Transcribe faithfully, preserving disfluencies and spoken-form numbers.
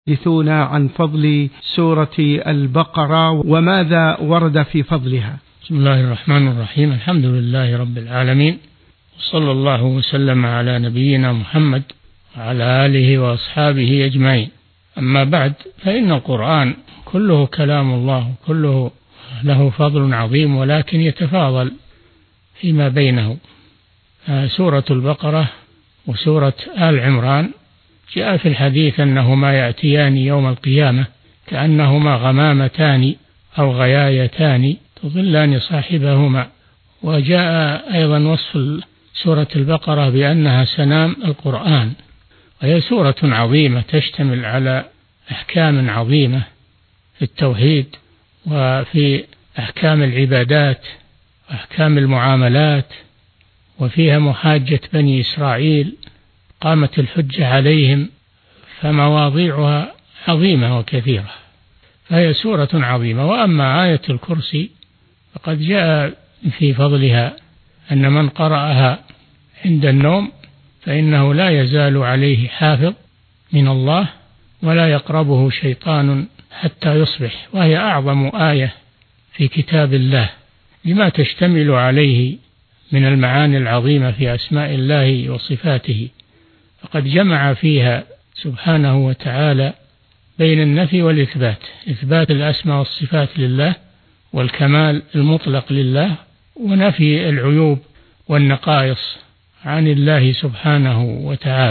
حدثونا عن فضل سورة البقرة وماذا ورد في فضلها. بسم الله الرحمن الرحيم. الحمد لله رب العالمين، وصلى الله وسلم على نبينا محمد وعلى آله وأصحابه أجمعين. أما بعد، فإن القرآن كله كلام الله، كله له فضل عظيم، ولكن يتفاضل فيما بينه. سورة البقرة وسورة آل عمران جاء في الحديث أنهما يأتيان يوم القيامة كأنهما غمامتان أو غيايتان تظلان صاحبهما. وجاء أيضا وصف سورة البقرة بأنها سنام القرآن، وهي سورة عظيمة تشتمل على أحكام عظيمة في التوحيد وفي أحكام العبادات وأحكام المعاملات، وفيها محاجة بني إسرائيل، قامت الحجة عليهم، فمواضيعها عظيمة وكثيرة، فهي سورة عظيمة. وأما آية الكرسي فقد جاء في فضلها أن من قرأها عند النوم فإنه لا يزال عليه حافظ من الله ولا يقربه شيطان حتى يصبح، وهي أعظم آية في كتاب الله لما تشتمل عليه من المعاني العظيمة في أسماء الله وصفاته، فقد جمع فيها سبحانه وتعالى بين النفي والإثبات، إثبات الأسماء والصفات لله والكمال المطلق لله، ونفي العيوب والنقائص عن الله سبحانه وتعالى.